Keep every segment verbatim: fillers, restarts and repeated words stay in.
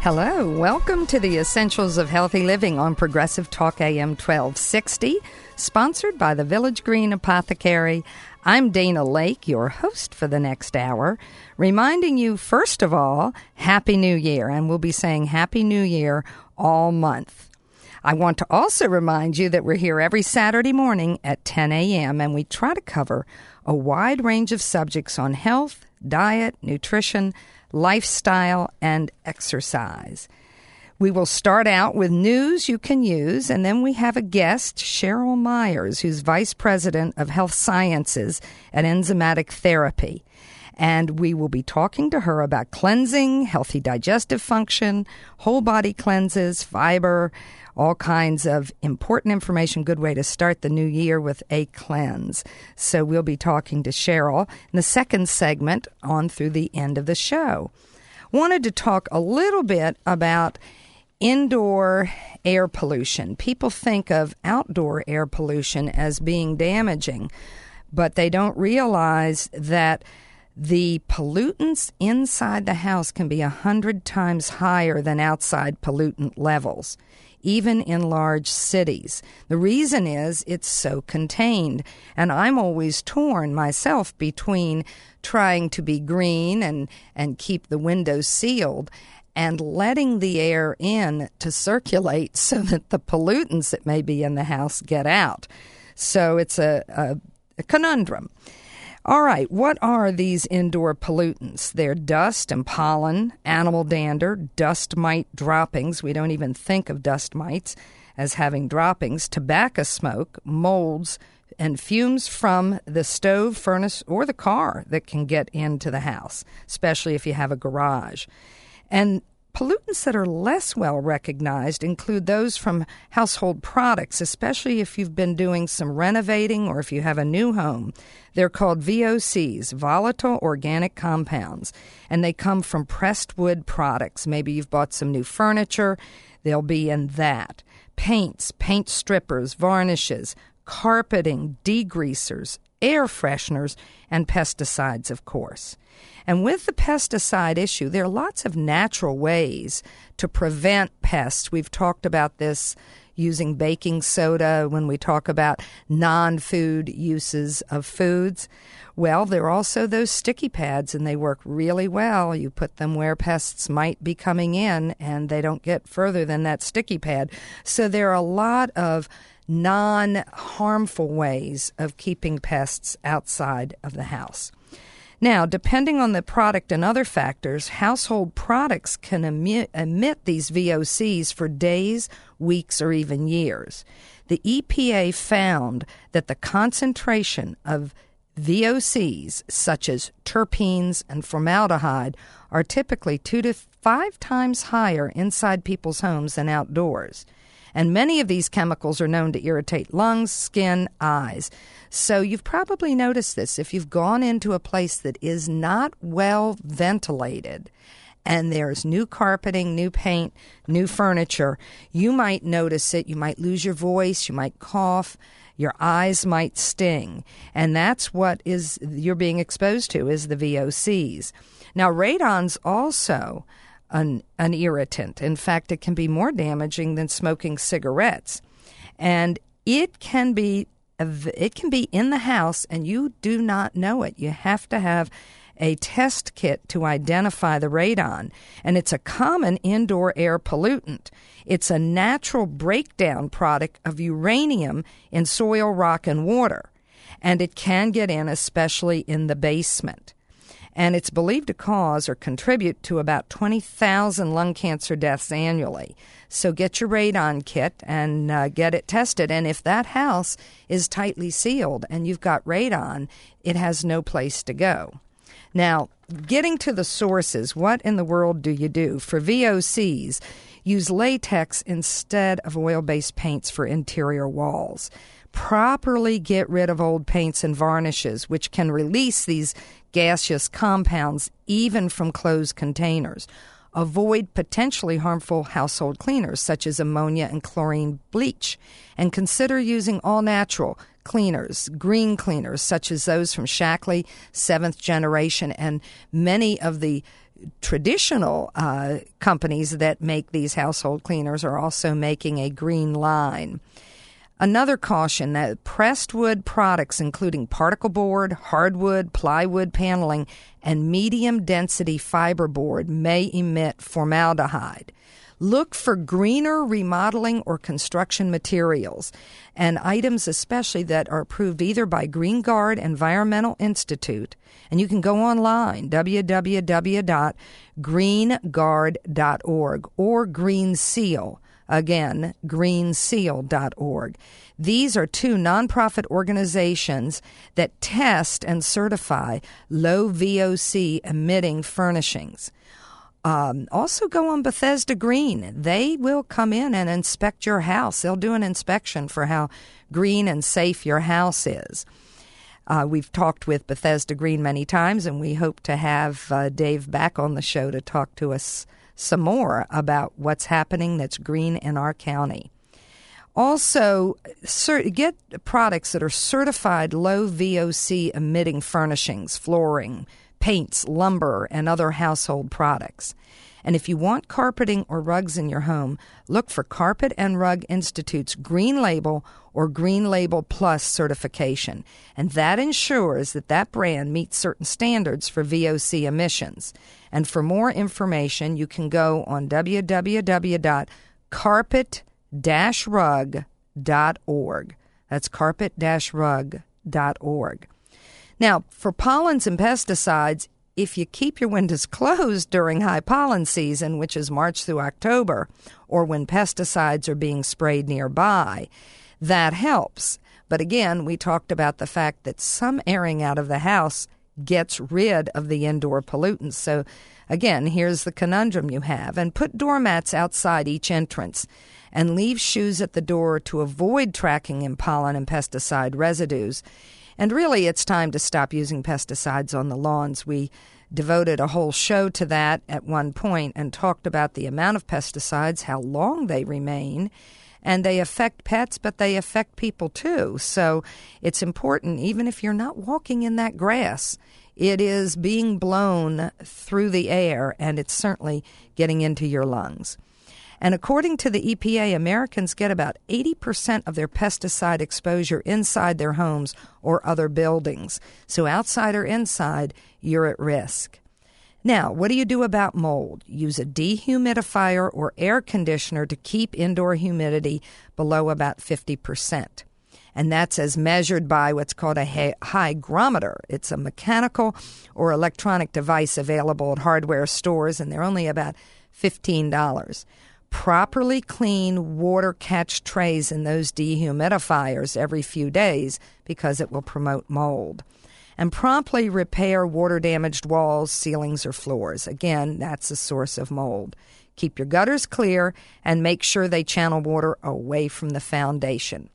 Hello, welcome to the Essentials of Healthy Living on Progressive Talk A M twelve sixty, sponsored by the Village Green Apothecary. I'm Dana Lake, your host for the next hour, reminding you, first of all, Happy New Year, and we'll be saying Happy New Year all month. I want to also remind you that we're here every Saturday morning at ten a.m., and we try to cover a wide range of subjects on health, diet, nutrition, lifestyle, and exercise. We will start out with news you can use, and then we have a guest, Cheryl Myers, who's Vice President of Health Sciences at Enzymatic Therapy. And we will be talking to her about cleansing, healthy digestive function, whole body cleanses, fiber, all kinds of important information. Good way to start the new year with a cleanse. So we'll be talking to Cheryl in the second segment on through the end of the show. Wanted to talk a little bit about indoor air pollution. People think of outdoor air pollution as being damaging, but they don't realize that the pollutants inside the house can be a hundred times higher than outside pollutant levels, even in large cities. The reason is it's so contained. And I'm always torn myself between trying to be green and, and keep the windows sealed and letting the air in to circulate so that the pollutants that may be in the house get out. So it's a, a, a conundrum. All right, what are these indoor pollutants? They're dust and pollen, animal dander, dust mite droppings. We don't even think of dust mites as having droppings, tobacco smoke, molds, and fumes from the stove, furnace, or the car that can get into the house, especially if you have a garage. And pollutants that are less well recognized include those from household products, especially if you've been doing some renovating or if you have a new home. They're called V O Cs, volatile organic compounds, and they come from pressed wood products. Maybe you've bought some new furniture. They'll be in that. Paints, paint strippers, varnishes, carpeting, degreasers, air fresheners, and pesticides, of course. And with the pesticide issue, there are lots of natural ways to prevent pests. We've talked about this using baking soda when we talk about non-food uses of foods. Well, there are also those sticky pads, and they work really well. You put them where pests might be coming in, and they don't get further than that sticky pad. So there are a lot of non-harmful ways of keeping pests outside of the house. Now, depending on the product and other factors, household products can emit, emit these V O Cs for days, weeks, or even years. The E P A found that the concentration of V O Cs, such as terpenes and formaldehyde, are typically two to five times higher inside people's homes than outdoors. And many of these chemicals are known to irritate lungs, skin, eyes. So you've probably noticed this. If you've gone into a place that is not well ventilated and there's new carpeting, new paint, new furniture, you might notice it. You might lose your voice. You might cough. Your eyes might sting. And that's what is you're being exposed to is the V O Cs. Now, radon's also An, an irritant. In fact, it can be more damaging than smoking cigarettes. And it can be it can be in the house and you do not know it. You have to have a test kit to identify the radon. And it's a common indoor air pollutant. It's a natural breakdown product of uranium in soil, rock, and water. And it can get in, especially in the basement. And it's believed to cause or contribute to about twenty thousand lung cancer deaths annually. So get your radon kit and uh, get it tested. And if that house is tightly sealed and you've got radon, it has no place to go. Now, getting to the sources, what in the world do you do? For V O Cs, use latex instead of oil-based paints for interior walls. Properly get rid of old paints and varnishes, which can release these gaseous compounds even from closed containers. Avoid potentially harmful household cleaners such as ammonia and chlorine bleach, and consider using all-natural cleaners, green cleaners such as those from Shaklee, seventh generation, and many of the traditional uh, companies that make these household cleaners are also making a green line. Another caution that pressed wood products, including particle board, hardwood, plywood paneling, and medium-density fiberboard, may emit formaldehyde. Look for greener remodeling or construction materials and items especially that are approved either by Green Guard Environmental Institute, and you can go online, w w w dot green guard dot org, or Green Seal. Again, green seal dot org. These are two nonprofit organizations that test and certify low V O C emitting furnishings. Um, also go on Bethesda Green. They will come in and inspect your house. They'll do an inspection for how green and safe your house is. Uh, we've talked with Bethesda Green many times, and we hope to have uh, Dave back on the show to talk to us some more about what's happening that's green in our county. Also, cert- get products that are certified low V O C emitting furnishings, flooring, paints, lumber, and other household products. And if you want carpeting or rugs in your home, look for Carpet and Rug Institute's Green Label or Green Label Plus certification. And that ensures that that brand meets certain standards for V O C emissions. And for more information, you can go on w w w dot carpet dash rug dot org. That's carpet dash rug dot org. Now, for pollens and pesticides, if you keep your windows closed during high pollen season, which is March through October, or when pesticides are being sprayed nearby, that helps. But again, we talked about the fact that some airing out of the house gets rid of the indoor pollutants. So again, here's the conundrum you have. And put doormats outside each entrance and leave shoes at the door to avoid tracking in pollen and pesticide residues. And really, it's time to stop using pesticides on the lawns. We devoted a whole show to that at one point and talked about the amount of pesticides, how long they remain, and they affect pets, but they affect people too. So it's important, even if you're not walking in that grass, it is being blown through the air, and it's certainly getting into your lungs. And according to the E P A, Americans get about eighty percent of their pesticide exposure inside their homes or other buildings. So outside or inside, you're at risk. Now, what do you do about mold? Use a dehumidifier or air conditioner to keep indoor humidity below about fifty percent. And that's as measured by what's called a hygrometer. It's a mechanical or electronic device available at hardware stores, and they're only about fifteen dollars. Properly clean water catch trays in those dehumidifiers every few days because it will promote mold. And promptly repair water-damaged walls, ceilings, or floors. Again, that's a source of mold. Keep your gutters clear and make sure they channel water away from the foundation.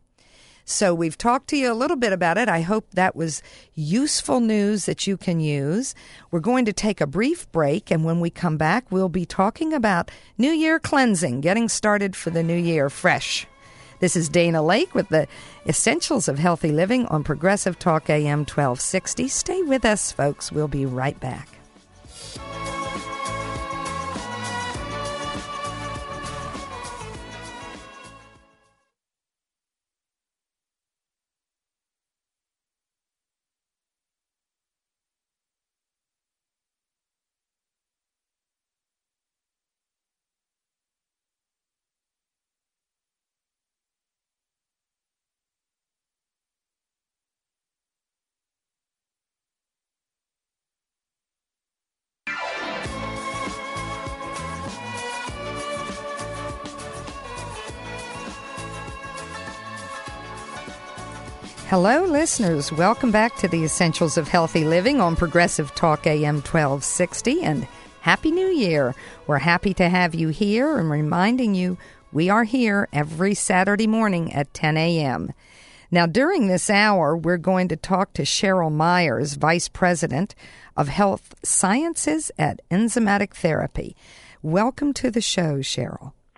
So we've talked to you a little bit about it. I hope that was useful news that you can use. We're going to take a brief break, and when we come back, we'll be talking about New Year cleansing, getting started for the new year fresh. This is Dana Lake with the Essentials of Healthy Living on Progressive Talk A M twelve sixty. Stay with us, folks. We'll be right back. Hello, listeners. Welcome back to the Essentials of Healthy Living on Progressive Talk A M twelve sixty, and Happy New Year. We're happy to have you here and reminding you we are here every Saturday morning at ten a.m. Now, during this hour, we're going to talk to Cheryl Myers, Vice President of Health Sciences at Enzymatic Therapy. Welcome to the show, Cheryl.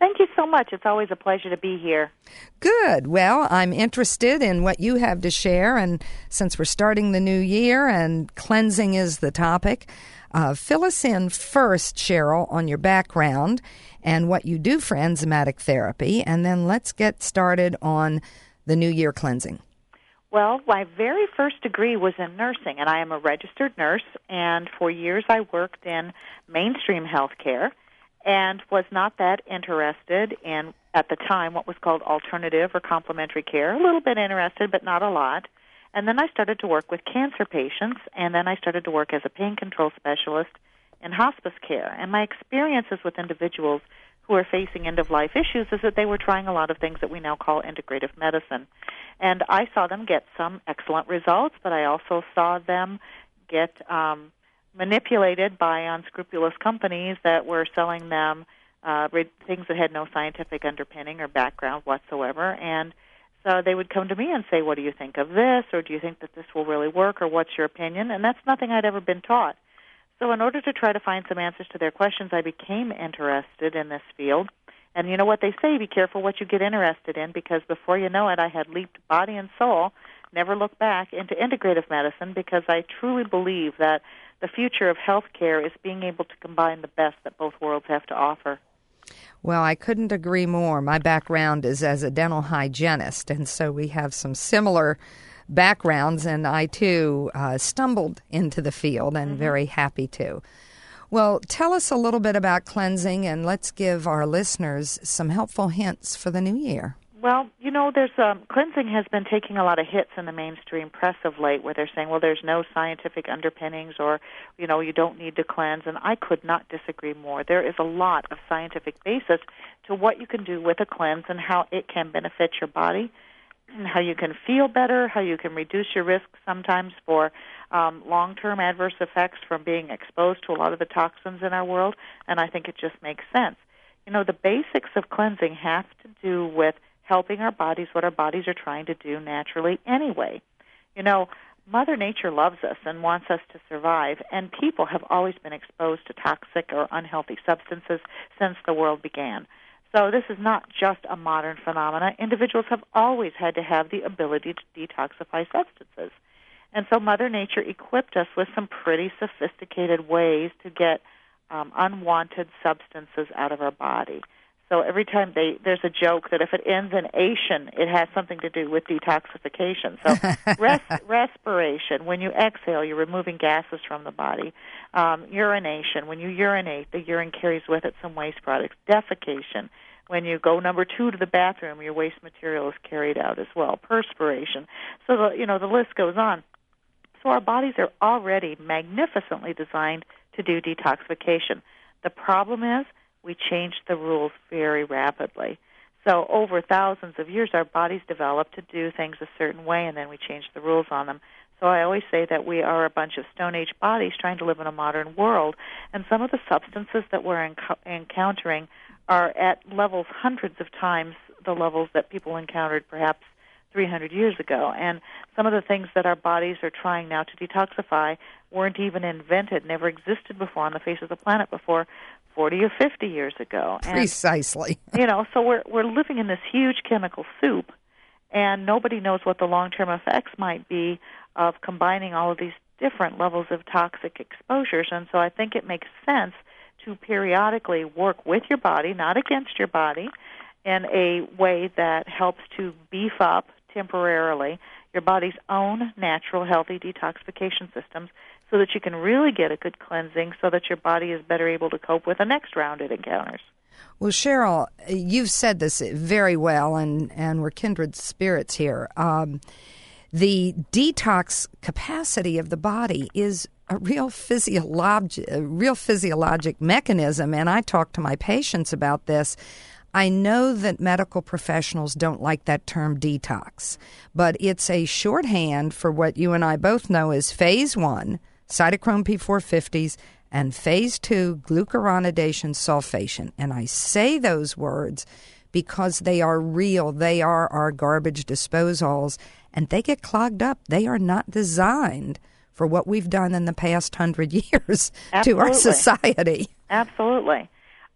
Thank you so much. It's always a pleasure to be here. Good. Well, I'm interested in what you have to share, and since we're starting the new year and cleansing is the topic, uh, fill us in first, Cheryl, on your background and what you do for enzymatic therapy, and then let's get started on the New Year cleansing. Well, my very first degree was in nursing, and I am a registered nurse, and for years I worked in mainstream healthcare and was not that interested in, at the time, what was called alternative or complementary care. A little bit interested, but not a lot. And then I started to work with cancer patients, and then I started to work as a pain control specialist in hospice care. And my experiences with individuals who are facing end-of-life issues is that they were trying a lot of things that we now call integrative medicine. And I saw them get some excellent results, but I also saw them get um, manipulated by unscrupulous companies that were selling them uh, things that had no scientific underpinning or background whatsoever. And so they would come to me and say, what do you think of this? Or do you think that this will really work? Or what's your opinion? And that's nothing I'd ever been taught. So in order to try to find some answers to their questions, I became interested in this field. And you know what they say, be careful what you get interested in, because before you know it, I had leaped body and soul, never looked back, into integrative medicine, because I truly believe that the future of healthcare is being able to combine the best that both worlds have to offer. Well, I couldn't agree more. My background is as a dental hygienist, and so we have some similar backgrounds, and I, too, uh, stumbled into the field and mm-hmm. very happy to. Well, tell us a little bit about cleansing, and let's give our listeners some helpful hints for the new year. Well, you know, there's um, cleansing has been taking a lot of hits in the mainstream press of late, where they're saying, well, there's no scientific underpinnings, or, you know, you don't need to cleanse, and I could not disagree more. There is a lot of scientific basis to what you can do with a cleanse and how it can benefit your body, and how you can feel better, how you can reduce your risk sometimes for um, long-term adverse effects from being exposed to a lot of the toxins in our world, and I think it just makes sense. You know, the basics of cleansing have to do with helping our bodies, what our bodies are trying to do naturally anyway. You know, Mother Nature loves us and wants us to survive, and people have always been exposed to toxic or unhealthy substances since the world began. So this is not just a modern phenomenon. Individuals have always had to have the ability to detoxify substances. And so Mother Nature equipped us with some pretty sophisticated ways to get um, unwanted substances out of our body. So every time they, there's a joke that if it ends in ation, it has something to do with detoxification. So res, respiration, when you exhale, you're removing gases from the body. Um, urination, when you urinate, the urine carries with it some waste products. Defecation, when you go number two to the bathroom, your waste material is carried out as well. Perspiration. So, the, you know, the list goes on. So our bodies are already magnificently designed to do detoxification. The problem is, we changed the rules very rapidly. So over thousands of years, our bodies developed to do things a certain way, and then we changed the rules on them. So I always say that we are a bunch of Stone Age bodies trying to live in a modern world, and some of the substances that we're enc- encountering are at levels hundreds of times the levels that people encountered perhaps three hundred years ago. And some of the things that our bodies are trying now to detoxify weren't even invented, never existed before on the face of the planet before forty or fifty years ago. And, precisely. You know, so we're we're living in this huge chemical soup, and nobody knows what the long-term effects might be of combining all of these different levels of toxic exposures. And so I think it makes sense to periodically work with your body, not against your body, in a way that helps to beef up temporarily your body's own natural, healthy detoxification systems, so that you can really get a good cleansing, so that your body is better able to cope with the next round it encounters. Well, Cheryl, you've said this very well, and, and we're kindred spirits here. Um, the detox capacity of the body is a real physiologic, a real physiologic mechanism, and I talk to my patients about this. I know that medical professionals don't like that term detox, but it's a shorthand for what you and I both know is phase one, cytochrome P four fifties, and phase two, glucuronidation sulfation. And I say those words because they are real. They are our garbage disposals, and they get clogged up. They are not designed for what we've done in the past hundred years Absolutely. to our society. Absolutely.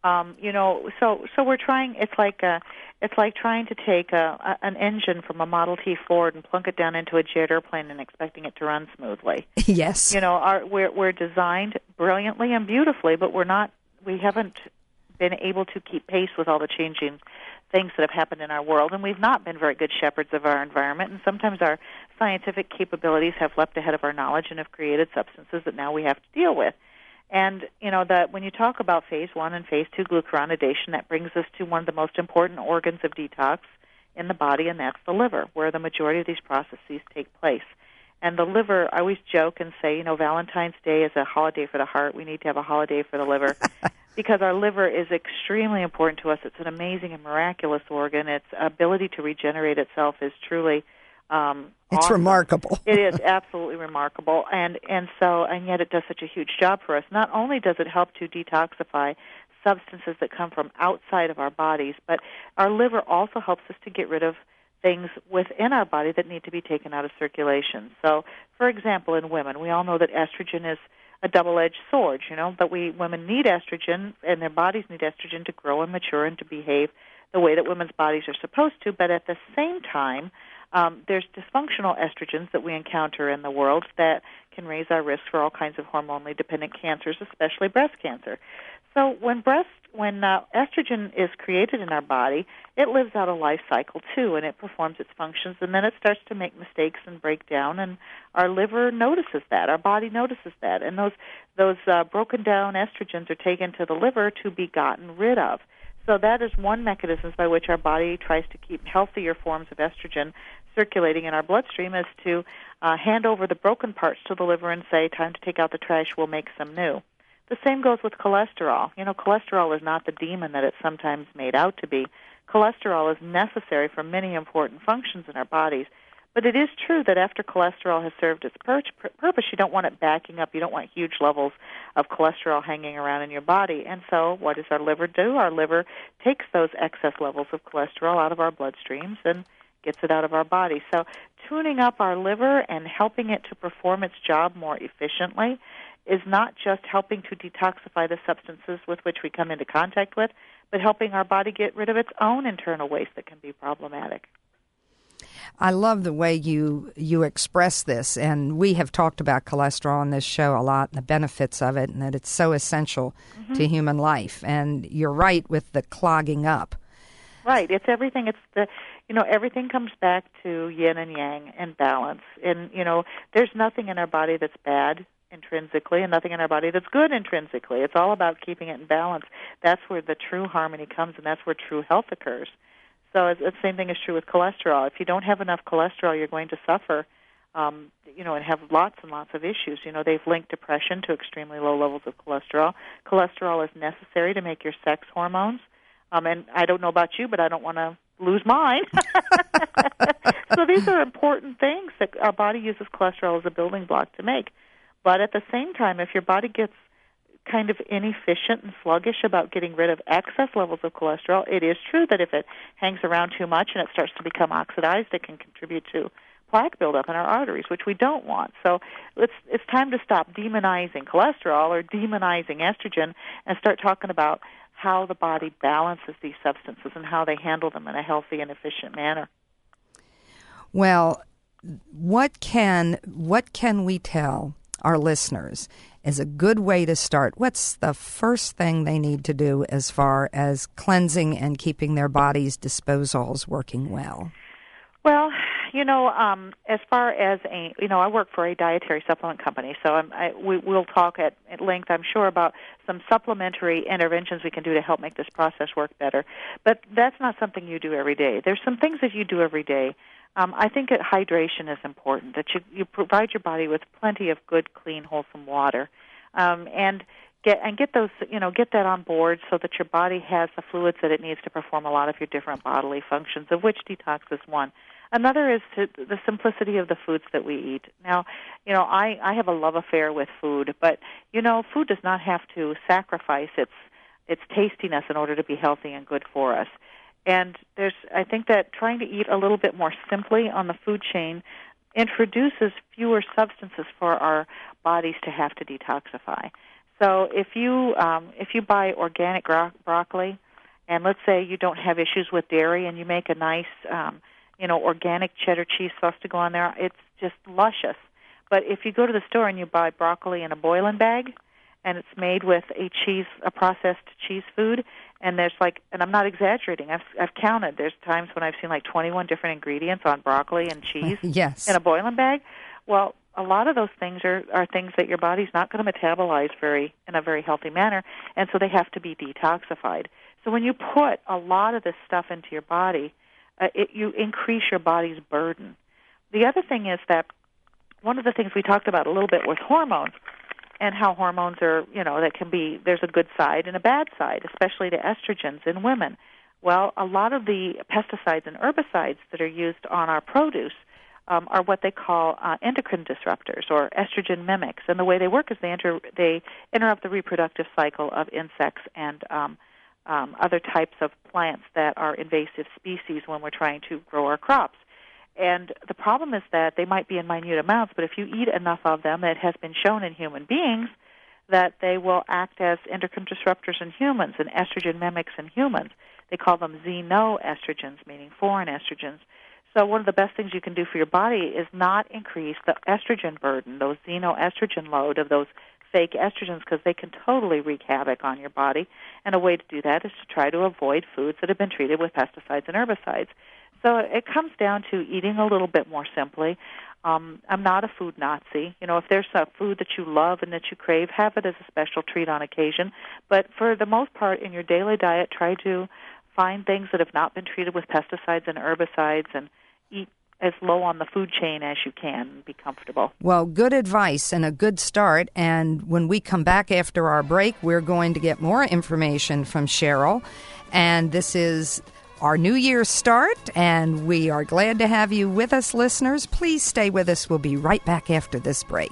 Um, you know, so so we're trying. It's like a, it's like trying to take a, a an engine from a Model T Ford and plunk it down into a jet airplane and expecting it to run smoothly. Yes. You know, our, we're we're designed brilliantly and beautifully, but we're not. We haven't been able to keep pace with all the changing things that have happened in our world, and we've not been very good shepherds of our environment. And sometimes our scientific capabilities have leapt ahead of our knowledge and have created substances that now we have to deal with. And, you know, that when you talk about phase one and phase two glucuronidation, that brings us to one of the most important organs of detox in the body, and that's the liver, where the majority of these processes take place. And the liver, I always joke and say, you know, Valentine's Day is a holiday for the heart. We need to have a holiday for the liver because our liver is extremely important to us. It's an amazing and miraculous organ. Its ability to regenerate itself is truly Um, it's awesome. remarkable. It is absolutely remarkable, and and so and yet it does such a huge job for us. Not only does it help to detoxify substances that come from outside of our bodies, but our liver also helps us to get rid of things within our body that need to be taken out of circulation. So, for example, in women, we all know that estrogen is a double-edged sword. You know, that we women need estrogen, and their bodies need estrogen to grow and mature and to behave the way that women's bodies are supposed to. But at the same time, Um, there's dysfunctional estrogens that we encounter in the world that can raise our risk for all kinds of hormonally dependent cancers, especially breast cancer. So when breast, when uh, estrogen is created in our body, it lives out a life cycle too, and it performs its functions, and then it starts to make mistakes and break down, and our liver notices that, our body notices that, and those those uh, broken down estrogens are taken to the liver to be gotten rid of. So that is one mechanism by which our body tries to keep healthier forms of estrogen circulating in our bloodstream, is to uh, hand over the broken parts to the liver and say, time to take out the trash, we'll make some new. The same goes with cholesterol. You know, cholesterol is not the demon that it's sometimes made out to be. Cholesterol is necessary for many important functions in our bodies. But it is true that after cholesterol has served its pur- purpose, you don't want it backing up. You don't want huge levels of cholesterol hanging around in your body. And so what does our liver do? Our liver takes those excess levels of cholesterol out of our bloodstreams and gets it out of our body. So tuning up our liver and helping it to perform its job more efficiently is not just helping to detoxify the substances with which we come into contact with, but helping our body get rid of its own internal waste that can be problematic. I love the way you you express this, and we have talked about cholesterol on this show a lot and the benefits of it, and that it's so essential mm-hmm. to human life. And you're right with the clogging up. Right. It's everything. It's the, you know, everything comes back to yin and yang and balance. And, you know, there's nothing in our body that's bad intrinsically and nothing in our body that's good intrinsically. It's all about keeping it in balance. That's where the true harmony comes, and that's where true health occurs. So the same thing is true with cholesterol. If you don't have enough cholesterol, you're going to suffer, um, you know, and have lots and lots of issues. You know, they've linked depression to extremely low levels of cholesterol. Cholesterol is necessary to make your sex hormones. Um, and I don't know about you, but I don't want to lose mine. So these are important things that our body uses cholesterol as a building block to make. But at the same time, if your body gets kind of inefficient and sluggish about getting rid of excess levels of cholesterol, it is true that if it hangs around too much and it starts to become oxidized, it can contribute to plaque buildup in our arteries, which we don't want. So it's it's time to stop demonizing cholesterol or demonizing estrogen and start talking about how the body balances these substances and how they handle them in a healthy and efficient manner. Well, what can what can we tell our listeners is a good way to start? What's the first thing they need to do as far as cleansing and keeping their body's disposals working well? Well, you know, um, as far as a, you know, I work for a dietary supplement company, so I'm, I, we, we'll talk at, at length, I'm sure, about some supplementary interventions we can do to help make this process work better. But that's not something you do every day. There's some things that you do every day. Um, I think that hydration is important, that you, you provide your body with plenty of good, clean, wholesome water, um, and get and get those, you know, get that on board so that your body has the fluids that it needs to perform a lot of your different bodily functions, of which detox is one. Another is to the simplicity of the foods that we eat. Now, you know, I, I have a love affair with food, but, you know, food does not have to sacrifice its its tastiness in order to be healthy and good for us. And there's, I think that trying to eat a little bit more simply on the food chain introduces fewer substances for our bodies to have to detoxify. So if you um, if you buy organic gro- broccoli, and let's say you don't have issues with dairy, and you make a nice um, you know organic cheddar cheese sauce to go on there, it's just luscious. But if you go to the store and you buy broccoli in a boiling bag, and it's made with a cheese, a processed cheese food, and there's like, and I'm not exaggerating, I've I've counted. There's times when I've seen like twenty-one different ingredients on broccoli and cheese yes. in a boiling bag. Well, a lot of those things are, are things that your body's not going to metabolize very in a very healthy manner, and so they have to be detoxified. So when you put a lot of this stuff into your body, uh, it, you increase your body's burden. The other thing is that one of the things we talked about a little bit was hormones, and how hormones are, you know, that can be, there's a good side and a bad side, especially to estrogens in women. Well, a lot of the pesticides and herbicides that are used on our produce Um, are what they call uh, endocrine disruptors or estrogen mimics. And the way they work is they, enter, they interrupt the reproductive cycle of insects and um, um, other types of plants that are invasive species when we're trying to grow our crops. And the problem is that they might be in minute amounts, but if you eat enough of them, it has been shown in human beings that they will act as endocrine disruptors in humans and estrogen mimics in humans. They call them xenoestrogens, meaning foreign estrogens. So one of the best things you can do for your body is not increase the estrogen burden, those xenoestrogen load of those fake estrogens, because they can totally wreak havoc on your body. And a way to do that is to try to avoid foods that have been treated with pesticides and herbicides. So it comes down to eating a little bit more simply. Um, I'm not a food Nazi. You know, if there's a food that you love and that you crave, have it as a special treat on occasion. But for the most part, in your daily diet, try to find things that have not been treated with pesticides and herbicides, and eat as low on the food chain as you can and be comfortable. Well, good advice and a good start. And when we come back after our break, we're going to get more information from Cheryl. And this is our New Year's start, and we are glad to have you with us, listeners. Please stay with us. We'll be right back after this break.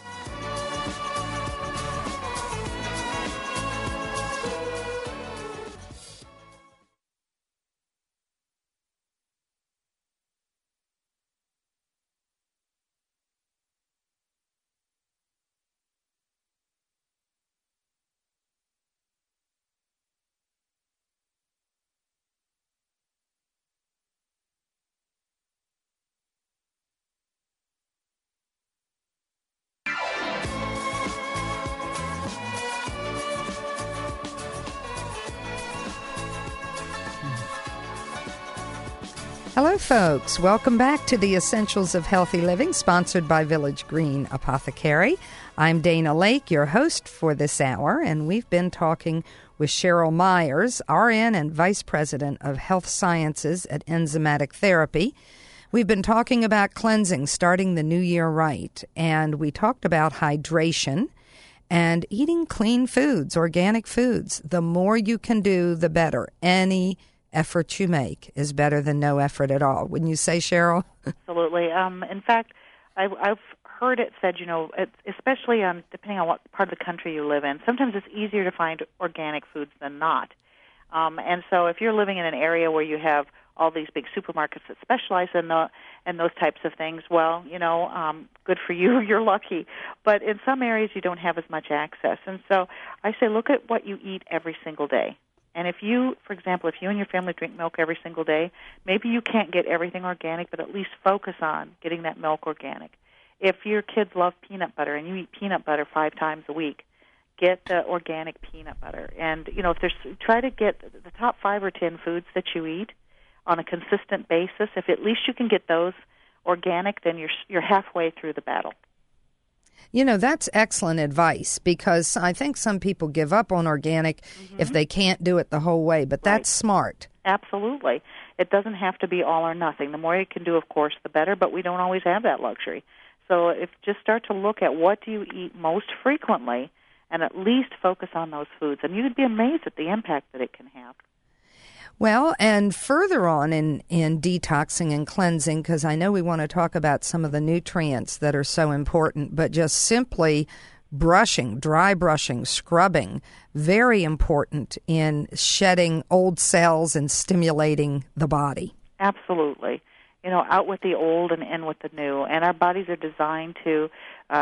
Hello, folks. Welcome back to the Essentials of Healthy Living, sponsored by Village Green Apothecary. I'm Dana Lake, your host for this hour, and we've been talking with Cheryl Myers, R N and Vice President of Health Sciences at Enzymatic Therapy. We've been talking about cleansing, starting the new year right, and we talked about hydration and eating clean foods, organic foods. The more you can do, the better. Any effort you make is better than no effort at all. Wouldn't you say, Cheryl? Absolutely. Um, in fact, I, I've heard it said, you know, it, especially um, depending on what part of the country you live in, sometimes it's easier to find organic foods than not. Um, and so if you're living in an area where you have all these big supermarkets that specialize in the in those types of things, well, you know, um, good for you. You're lucky. But in some areas, you don't have as much access. And so I say look at what you eat every single day. And if you, for example, if you and your family drink milk every single day, maybe you can't get everything organic, but at least focus on getting that milk organic. If your kids love peanut butter and you eat peanut butter five times a week, get the organic peanut butter. And, you know, if there's, try to get the top five or ten foods that you eat on a consistent basis. If at least you can get those organic, then you're you're halfway through the battle. You know, that's excellent advice, because I think some people give up on organic mm-hmm. if they can't do it the whole way, but that's right. Smart. Absolutely. It doesn't have to be all or nothing. The more you can do, of course, the better, but we don't always have that luxury. So if just start to look at what do you eat most frequently and at least focus on those foods, and you'd be amazed at the impact that it can have. Well, and further on in, in detoxing and cleansing, because I know we want to talk about some of the nutrients that are so important, but just simply brushing, dry brushing, scrubbing, very important in shedding old cells and stimulating the body. Absolutely. You know, out with the old and in with the new. And our bodies are designed to uh,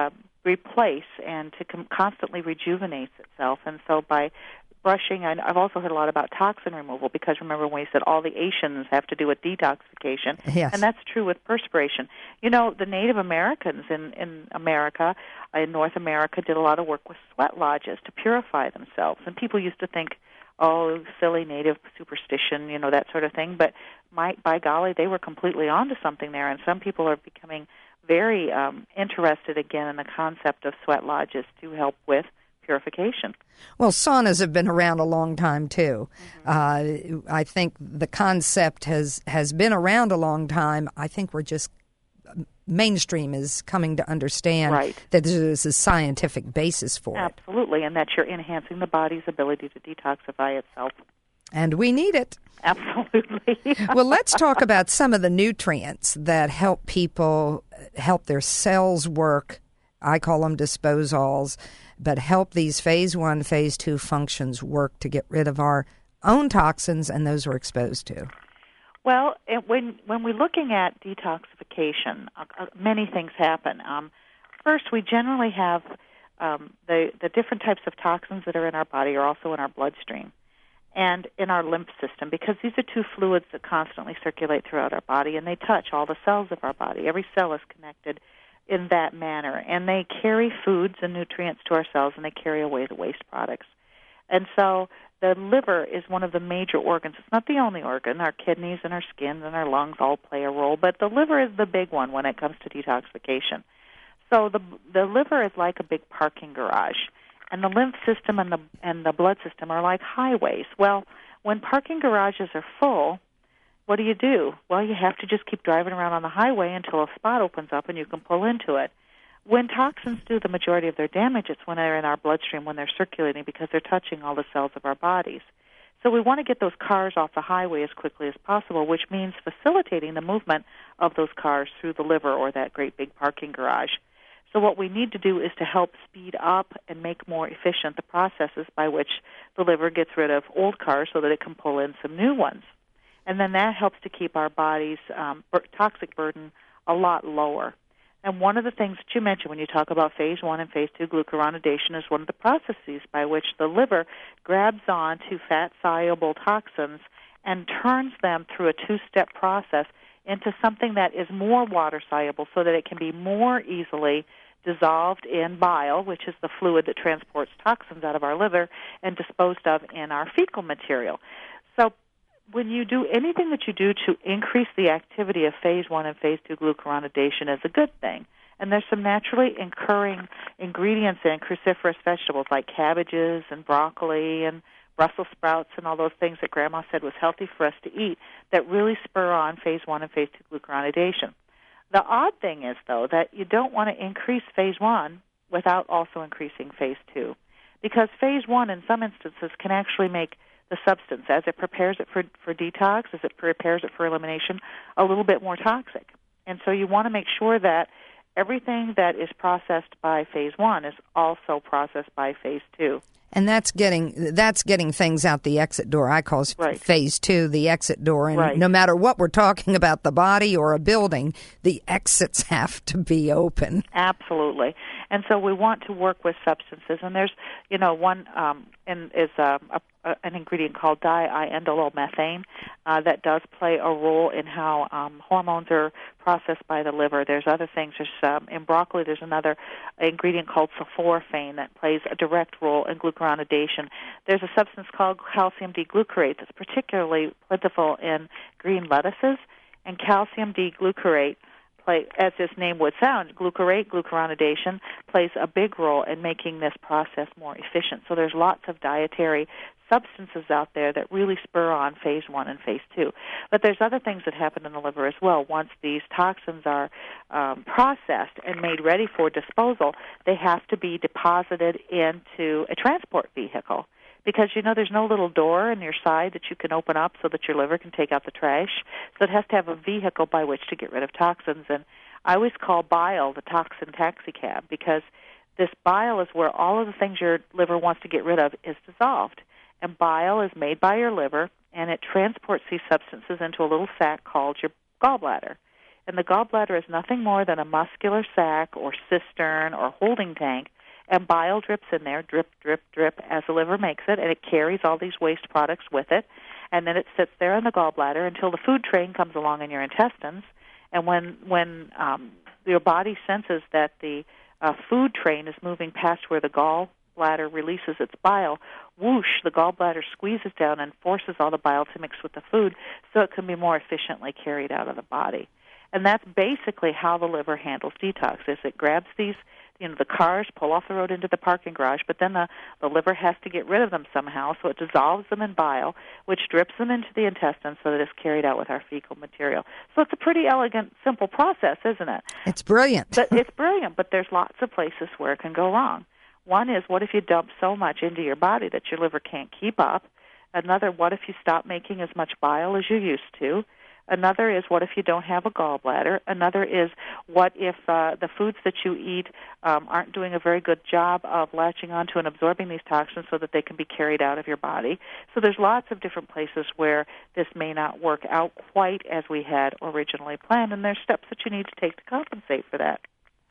replace and to com- constantly rejuvenate itself. And so by brushing, and I've also heard a lot about toxin removal, because remember when we said all the Asians have to do with detoxification, yes. and that's true with perspiration. You know, the Native Americans in, in America, in North America, did a lot of work with sweat lodges to purify themselves. And people used to think, oh, silly native superstition, you know, that sort of thing. But my, by golly, they were completely onto something there, and some people are becoming very um, interested again in the concept of sweat lodges to help with purification. Well, saunas have been around a long time, too. Mm-hmm. Uh, I think the concept has, has been around a long time. I think we're just, mainstream is coming to understand right. that there's a scientific basis for Absolutely, it. Absolutely, and that you're enhancing the body's ability to detoxify itself. And we need it. Absolutely. Well, let's talk about some of the nutrients that help people, help their cells work. I call them disposols, but help these phase one, phase two functions work to get rid of our own toxins and those we're exposed to. Well, it, when when we're looking at detoxification, uh, uh, many things happen. Um, first, we generally have um, the the different types of toxins that are in our body are also in our bloodstream and in our lymph system, because these are two fluids that constantly circulate throughout our body, and they touch all the cells of our body. Every cell is connected in that manner, and they carry foods and nutrients to our cells, and they carry away the waste products. And so the liver is one of the major organs. It's not the only organ. Our kidneys and our skin and our lungs all play a role, but the liver is the big one when it comes to detoxification. So the the liver is like a big parking garage, and the lymph system and the and the blood system are like highways. Well, when parking garages are full, what do you do? Well, you have to just keep driving around on the highway until a spot opens up and you can pull into it. When toxins do the majority of their damage, it's when they're in our bloodstream, when they're circulating, because they're touching all the cells of our bodies. So we want to get those cars off the highway as quickly as possible, which means facilitating the movement of those cars through the liver or that great big parking garage. So what we need to do is to help speed up and make more efficient the processes by which the liver gets rid of old cars so that it can pull in some new ones. And then that helps to keep our body's um, toxic burden a lot lower. And one of the things that you mentioned when you talk about phase one and phase two glucuronidation is one of the processes by which the liver grabs on to fat-soluble toxins and turns them through a two-step process into something that is more water-soluble so that it can be more easily dissolved in bile, which is the fluid that transports toxins out of our liver, and disposed of in our fecal material. So when you do anything that you do to increase the activity of phase one and phase two glucuronidation is a good thing. And there's some naturally occurring ingredients in cruciferous vegetables like cabbages and broccoli and Brussels sprouts and all those things that Grandma said was healthy for us to eat that really spur on phase one and phase two glucuronidation. The odd thing is, though, that you don't want to increase phase one without also increasing phase two, because phase one in some instances can actually make the substance, as it prepares it for, for detox, as it prepares it for elimination, a little bit more toxic. And so you want to make sure that everything that is processed by phase one is also processed by phase two. And that's getting that's getting things out the exit door. I call right. phase two the exit door. And right. no matter what we're talking about, the body or a building, the exits have to be open. Absolutely. And so we want to work with substances. And there's, you know, one um, in, is a, a, a, an ingredient called diindolylmethane uh, that does play a role in how um, hormones are processed by the liver. There's other things. There's um, in broccoli, there's another ingredient called sulforaphane that plays a direct role in glucuronidation. There's a substance called calcium D-glucarate that's particularly plentiful in green lettuces, and calcium D-glucarate, play, as its name would sound, glucarate, glucuronidation, plays a big role in making this process more efficient. So there's lots of dietary substances out there that really spur on phase one and phase two. But there's other things that happen in the liver as well. Once these toxins are um, processed and made ready for disposal, they have to be deposited into a transport vehicle. Because, you know, there's no little door in your side that you can open up so that your liver can take out the trash. So it has to have a vehicle by which to get rid of toxins. And I always call bile the toxin taxi cab, because this bile is where all of the things your liver wants to get rid of is dissolved. And bile is made by your liver, and it transports these substances into a little sac called your gallbladder. And the gallbladder is nothing more than a muscular sac or cistern or holding tank, and bile drips in there, drip, drip, drip, as the liver makes it, and it carries all these waste products with it, and then it sits there in the gallbladder until the food train comes along in your intestines, and when, when um, your body senses that the uh, food train is moving past where the gallbladder releases its bile, whoosh, the gallbladder squeezes down and forces all the bile to mix with the food so it can be more efficiently carried out of the body. And that's basically how the liver handles detox, is it grabs these, you know, the cars pull off the road into the parking garage, but then the, the liver has to get rid of them somehow, so it dissolves them in bile, which drips them into the intestines so that it's carried out with our fecal material. So it's a pretty elegant, simple process, isn't it? It's brilliant. But it's brilliant, but there's lots of places where it can go wrong. One is, what if you dump so much into your body that your liver can't keep up? Another, what if you stop making as much bile as you used to? Another is, what if you don't have a gallbladder? Another is, what if uh, the foods that you eat um, aren't doing a very good job of latching onto and absorbing these toxins so that they can be carried out of your body? So there's lots of different places where this may not work out quite as we had originally planned, and there's steps that you need to take to compensate for that.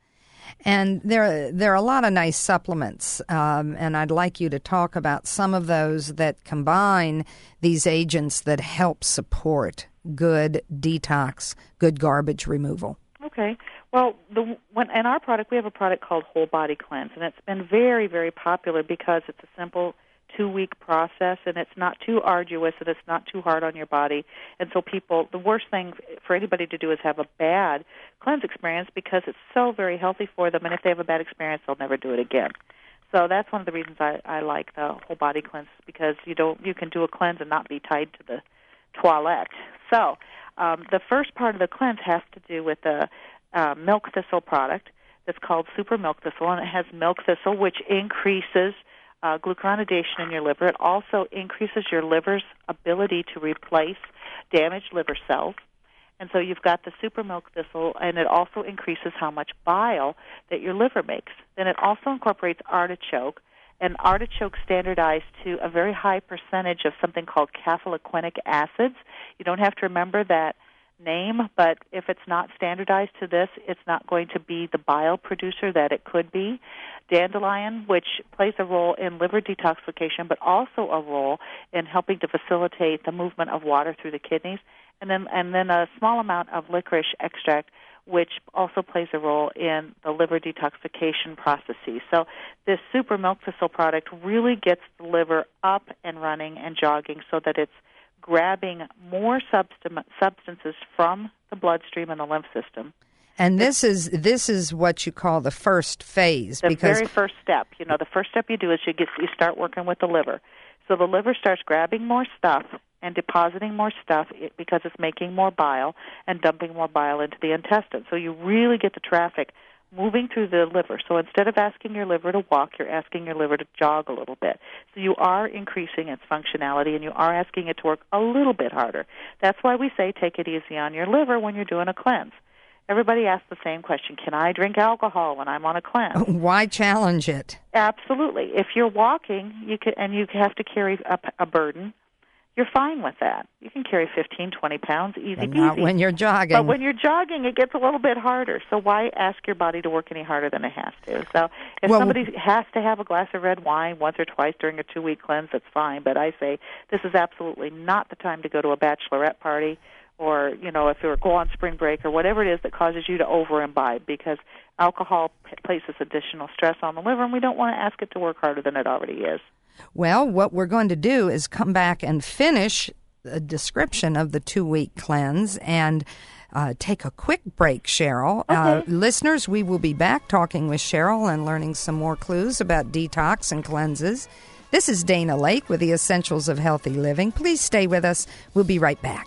And there, there are a lot of nice supplements, um, and I'd like you to talk about some of those that combine these agents that help support good detox, good garbage removal. Okay. Well, the, when, in our product, we have a product called Whole Body Cleanse, and it's been very, very popular because it's a simple two-week process, and it's not too arduous, and it's not too hard on your body. And so people, the worst thing for anybody to do is have a bad cleanse experience because it's so very healthy for them, and if they have a bad experience, they'll never do it again. So that's one of the reasons I, I like the Whole Body Cleanse, because you don't you can do a cleanse and not be tied to the toilet. So um, the first part of the cleanse has to do with the uh, milk thistle product that's called Super Milk Thistle, and it has milk thistle, which increases uh, glucuronidation in your liver. It also increases your liver's ability to replace damaged liver cells. And so you've got the Super Milk Thistle, and it also increases how much bile that your liver makes. Then it also incorporates artichoke, and artichoke standardized to a very high percentage of something called catheliquinic acids. You don't have to remember that name, but if it's not standardized to this, it's not going to be the bile producer that it could be. Dandelion, which plays a role in liver detoxification, but also a role in helping to facilitate the movement of water through the kidneys. And then, and then a small amount of licorice extract, which also plays a role in the liver detoxification processes. So this Super Milk Thistle product really gets the liver up and running and jogging so that it's grabbing more substan- substances from the bloodstream and the lymph system. And this is this is what you call the first phase. The because very first step. You know, the first step you do is you get you start working with the liver. So the liver starts grabbing more stuff and depositing more stuff because it's making more bile and dumping more bile into the intestine. So you really get the traffic moving through the liver. So instead of asking your liver to walk, you're asking your liver to jog a little bit. So you are increasing its functionality, and you are asking it to work a little bit harder. That's why we say take it easy on your liver when you're doing a cleanse. Everybody asks the same question, can I drink alcohol when I'm on a cleanse? Why challenge it? Absolutely. If you're walking you can, and you have to carry a, a burden, you're fine with that. You can carry fifteen, twenty pounds, easy But peasy. not when you're jogging. But when you're jogging, it gets a little bit harder. So why ask your body to work any harder than it has to? So if well, somebody has to have a glass of red wine once or twice during a two-week cleanse, that's fine. But I say this is absolutely not the time to go to a bachelorette party, or, you know, if you go on spring break or whatever it is that causes you to over-imbibe, because alcohol p- places additional stress on the liver, and we don't want to ask it to work harder than it already is. Well, what we're going to do is come back and finish a description of the two-week cleanse and uh, take a quick break, Cheryl. Okay. Uh, listeners, we will be back talking with Cheryl and learning some more clues about detox and cleanses. This is Dana Lake with the Essentials of Healthy Living. Please stay with us. We'll be right back.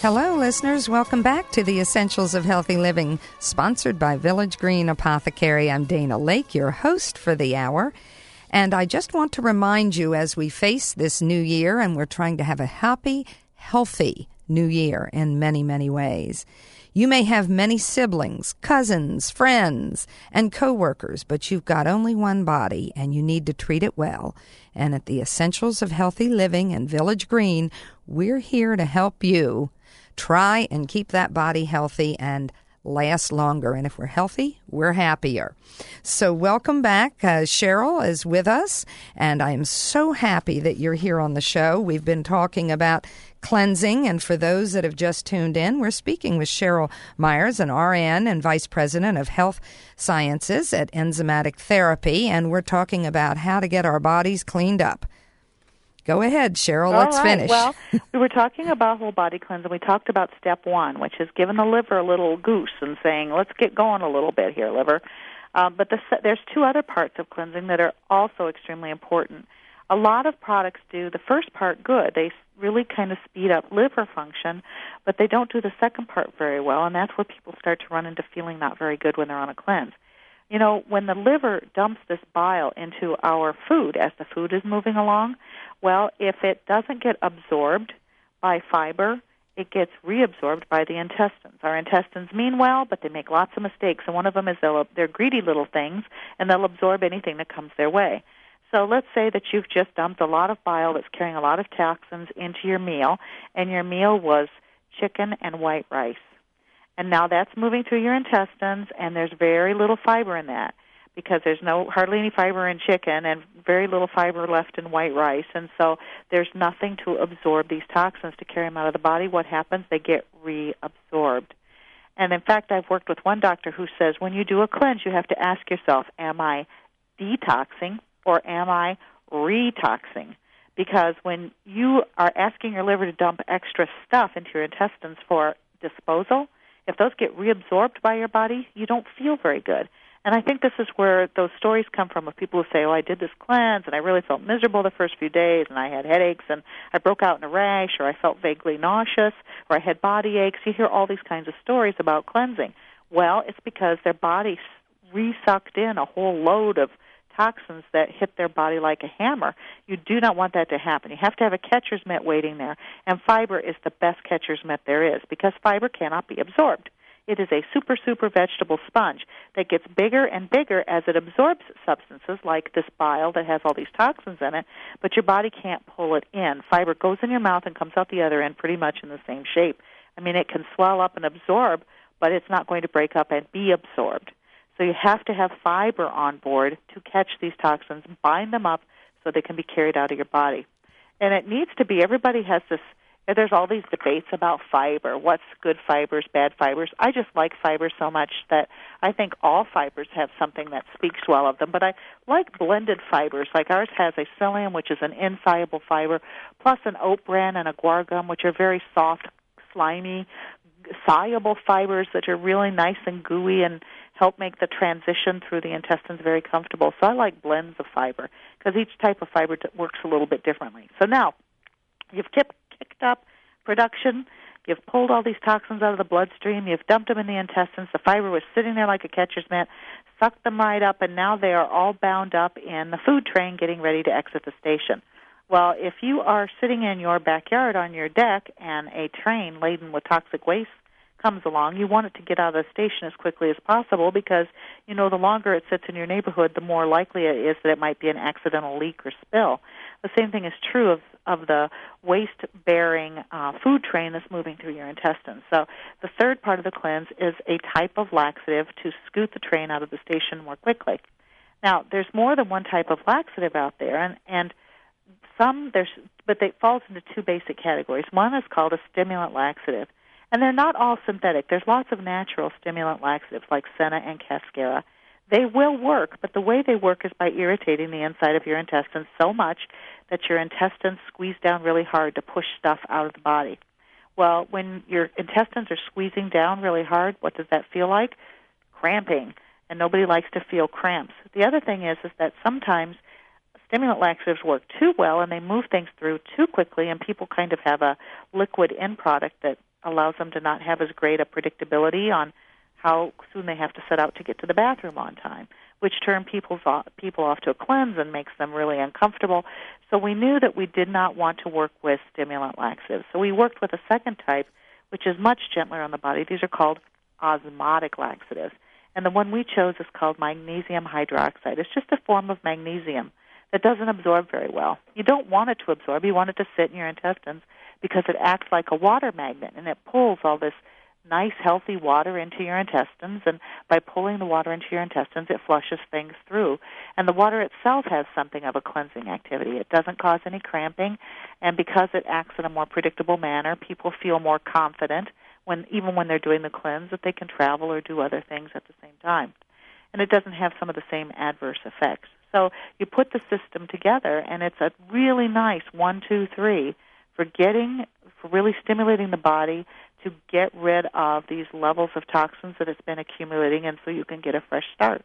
Hello, listeners. Welcome back to the Essentials of Healthy Living, sponsored by Village Green Apothecary. I'm Dana Lake, your host for the hour. And I just want to remind you, as we face this new year, and we're trying to have a happy, healthy new year in many, many ways. You may have many siblings, cousins, friends, and coworkers, but you've got only one body, and you need to treat it well. And at the Essentials of Healthy Living and Village Green, we're here to help you try and keep that body healthy and last longer. And if we're healthy, we're happier. So welcome back. Uh, Cheryl is with us, and I am so happy that you're here on the show. We've been talking about cleansing, and for those that have just tuned in, we're speaking with Cheryl Myers, an R N and Vice President of Health Sciences at Enzymatic Therapy, and we're talking about how to get our bodies cleaned up. Go ahead, Cheryl. All Let's right. finish. Well, we were talking about whole body cleanse, and we talked about step one, which is giving the liver a little goose and saying, let's get going a little bit here, liver. Um, but the, there's two other parts of cleansing that are also extremely important. A lot of products do the first part good. They really kind of speed up liver function, but they don't do the second part very well, and that's where people start to run into feeling not very good when they're on a cleanse. You know, when the liver dumps this bile into our food as the food is moving along, well, if it doesn't get absorbed by fiber, it gets reabsorbed by the intestines. Our intestines mean well, but they make lots of mistakes, and one of them is they'll, they're greedy little things, and they'll absorb anything that comes their way. So let's say that you've just dumped a lot of bile that's carrying a lot of toxins into your meal, and your meal was chicken and white rice. And now that's moving through your intestines, and there's very little fiber in that because there's no hardly any fiber in chicken and very little fiber left in white rice. And so there's nothing to absorb these toxins to carry them out of the body. What happens? They get reabsorbed. And, in fact, I've worked with one doctor who says when you do a cleanse, you have to ask yourself, am I detoxing or am I retoxing? Because when you are asking your liver to dump extra stuff into your intestines for disposal, if those get reabsorbed by your body, you don't feel very good. And I think this is where those stories come from of people who say, oh, I did this cleanse, and I really felt miserable the first few days, and I had headaches, and I broke out in a rash, or I felt vaguely nauseous, or I had body aches. You hear all these kinds of stories about cleansing. Well, it's because their body re-sucked in a whole load of toxins that hit their body like a hammer. You do not want that to happen. You have to have a catcher's mitt waiting there, and fiber is the best catcher's mitt there is because fiber cannot be absorbed. It is a super, super vegetable sponge that gets bigger and bigger as it absorbs substances like this bile that has all these toxins in it, but your body can't pull it in. Fiber goes in your mouth and comes out the other end pretty much in the same shape. I mean, it can swell up and absorb, but it's not going to break up and be absorbed. So you have to have fiber on board to catch these toxins, bind them up so they can be carried out of your body. And it needs to be, everybody has this, there's all these debates about fiber. What's good fibers, bad fibers? I just like fiber so much that I think all fibers have something that speaks well of them. But I like blended fibers. Like ours has a psyllium, which is an insoluble fiber, plus an oat bran and a guar gum, which are very soft, slimy, soluble fibers that are really nice and gooey and help make the transition through the intestines very comfortable. So I like blends of fiber because each type of fiber t- works a little bit differently. So now you've kicked kicked up production. You've pulled all these toxins out of the bloodstream. You've dumped them in the intestines. The fiber was sitting there like a catcher's mitt, sucked them right up, and now they are all bound up in the food train getting ready to exit the station. Well, if you are sitting in your backyard on your deck and a train laden with toxic waste comes along, you want it to get out of the station as quickly as possible because, you know, the longer it sits in your neighborhood, the more likely it is that it might be an accidental leak or spill. The same thing is true of, of the waste-bearing uh, food train that's moving through your intestines. So the third part of the cleanse is a type of laxative to scoot the train out of the station more quickly. Now, there's more than one type of laxative out there, and, and some there's, but it falls into two basic categories. One is called a stimulant laxative. And they're not all synthetic. There's lots of natural stimulant laxatives like Senna and Cascara. They will work, but the way they work is by irritating the inside of your intestines so much that your intestines squeeze down really hard to push stuff out of the body. Well, when your intestines are squeezing down really hard, what does that feel like? Cramping, and nobody likes to feel cramps. The other thing is, is that sometimes stimulant laxatives work too well and they move things through too quickly, and people kind of have a liquid end product that allows them to not have as great a predictability on how soon they have to set out to get to the bathroom on time, which turn people's off, people off to a cleanse and makes them really uncomfortable. So we knew that we did not want to work with stimulant laxatives. So we worked with a second type, which is much gentler on the body. These are called osmotic laxatives. And the one we chose is called magnesium hydroxide. It's just a form of magnesium that doesn't absorb very well. You don't want it to absorb. You want it to sit in your intestines because it acts like a water magnet, and it pulls all this nice, healthy water into your intestines, and by pulling the water into your intestines, it flushes things through. And the water itself has something of a cleansing activity. It doesn't cause any cramping, and because it acts in a more predictable manner, people feel more confident when, even when they're doing the cleanse, that they can travel or do other things at the same time. And it doesn't have some of the same adverse effects. So you put the system together, and it's a really nice one, two, three for getting, for really stimulating the body to get rid of these levels of toxins that it's been accumulating, and so you can get a fresh start.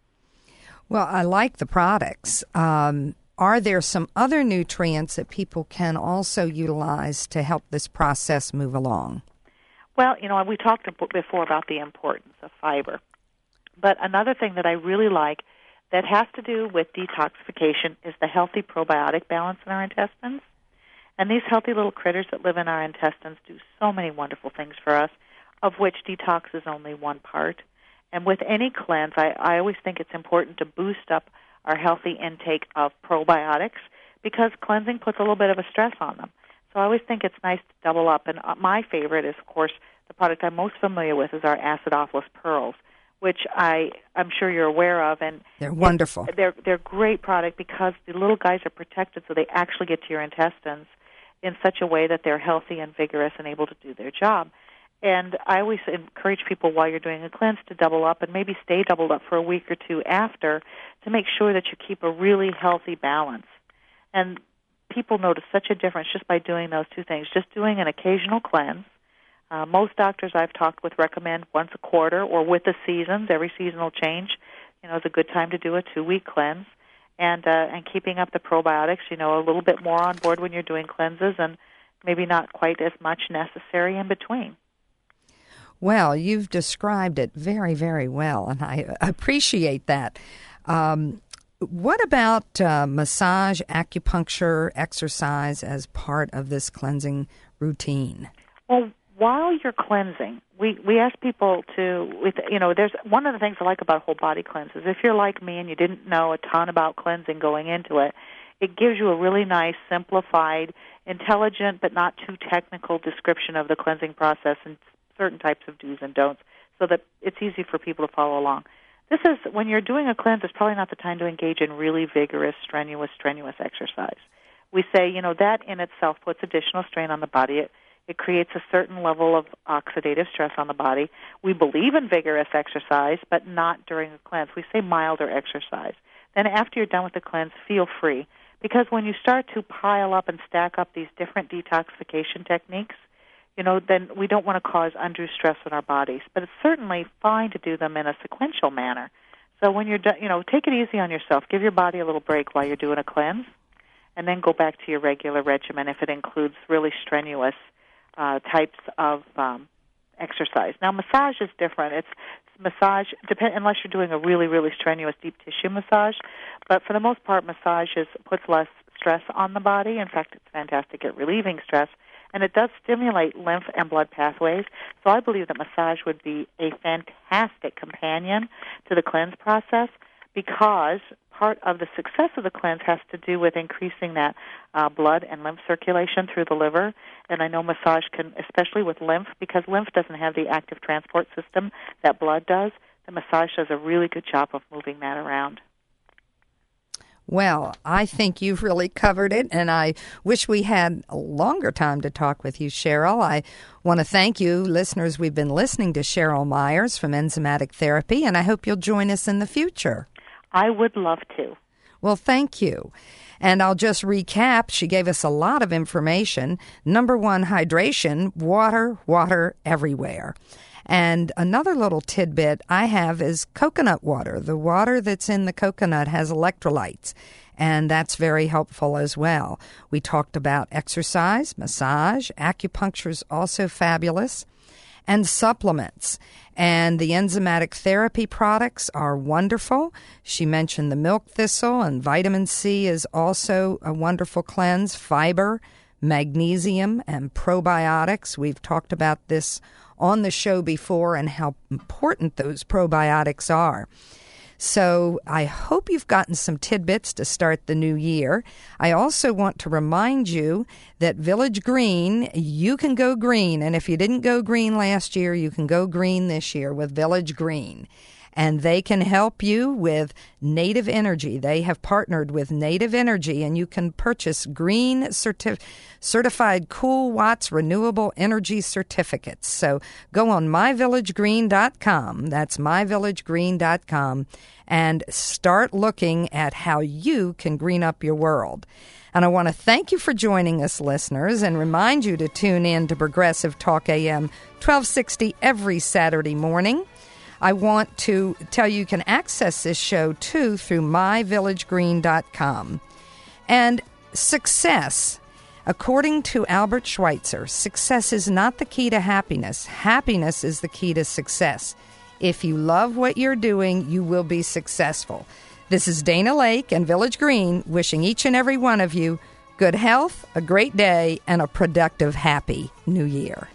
Well, I like the products. Um, are there some other nutrients that people can also utilize to help this process move along? Well, you know, we talked before about the importance of fiber. But another thing that I really like that has to do with detoxification is the healthy probiotic balance in our intestines. And these healthy little critters that live in our intestines do so many wonderful things for us, of which detox is only one part. And with any cleanse, I, I always think it's important to boost up our healthy intake of probiotics because cleansing puts a little bit of a stress on them. So I always think it's nice to double up. And my favorite is, of course, the product I'm most familiar with is our Acidophilus pearls, which I, I'm sure you're aware of. And they're wonderful. They're, they're a great product because the little guys are protected so they actually get to your intestines in such a way that they're healthy and vigorous and able to do their job. And I always encourage people while you're doing a cleanse to double up and maybe stay doubled up for a week or two after to make sure that you keep a really healthy balance. And people notice such a difference just by doing those two things, just doing an occasional cleanse. Uh, most doctors I've talked with recommend once a quarter or with the seasons. Every seasonal change, you know, is a good time to do a two-week cleanse. And uh, and keeping up the probiotics, you know, a little bit more on board when you're doing cleanses and maybe not quite as much necessary in between. Well, you've described it very, very well, and I appreciate that. Um, what about uh, massage, acupuncture, exercise as part of this cleansing routine? Well, while you're cleansing, we, we ask people to, with you know, there's one of the things I like about whole body cleanses. If you're like me and you didn't know a ton about cleansing going into it, it gives you a really nice, simplified, intelligent, but not too technical description of the cleansing process and certain types of do's and don'ts so that it's easy for people to follow along. This is, when you're doing a cleanse, it's probably not the time to engage in really vigorous, strenuous, strenuous exercise. We say, you know, that in itself puts additional strain on the body. It, it creates a certain level of oxidative stress on the body. We believe in vigorous exercise, but not during a cleanse. We say milder exercise. Then after you're done with the cleanse, feel free. Because when you start to pile up and stack up these different detoxification techniques, you know, then we don't want to cause undue stress on our bodies. But it's certainly fine to do them in a sequential manner. So when you're done, you know, take it easy on yourself. Give your body a little break while you're doing a cleanse, and then go back to your regular regimen if it includes really strenuous uh, types of um, exercise. Now, massage is different. It's massage, depend, unless you're doing a really, really strenuous deep tissue massage. But for the most part, massage is, puts less stress on the body. In fact, it's fantastic at relieving stress. And it does stimulate lymph and blood pathways. So I believe that massage would be a fantastic companion to the cleanse process because part of the success of the cleanse has to do with increasing that uh, blood and lymph circulation through the liver. And I know massage can, especially with lymph, because lymph doesn't have the active transport system that blood does, the massage does a really good job of moving that around. Well, I think you've really covered it, and I wish we had a longer time to talk with you, Cheryl. I want to thank you, listeners. We've been listening to Cheryl Myers from Enzymatic Therapy, and I hope you'll join us in the future. I would love to. Well, thank you. And I'll just recap. She gave us a lot of information. Number one, hydration, water, water everywhere. And another little tidbit I have is coconut water. The water that's in the coconut has electrolytes, and that's very helpful as well. We talked about exercise, massage, acupuncture is also fabulous, and supplements. And the enzymatic therapy products are wonderful. She mentioned the milk thistle, and vitamin C is also a wonderful cleanse, fiber, magnesium, and probiotics. We've talked about this on the show before and how important those probiotics are. So I hope you've gotten some tidbits to start the new year. I also want to remind you that Village Green, you can go green. And if you didn't go green last year, you can go green this year with Village Green. And they can help you with Native Energy. They have partnered with Native Energy, and you can purchase green certif- certified Cool Watts renewable energy certificates. So go on my village green dot com. That's my village green dot com, and start looking at how you can green up your world. And I want to thank you for joining us, listeners, and remind you to tune in to Progressive Talk A M twelve sixty every Saturday morning. I want to tell you you can access this show, too, through my village green dot com. And success, according to Albert Schweitzer, success is not the key to happiness. Happiness is the key to success. If you love what you're doing, you will be successful. This is Dana Lake and Village Green wishing each and every one of you good health, a great day, and a productive, happy new year.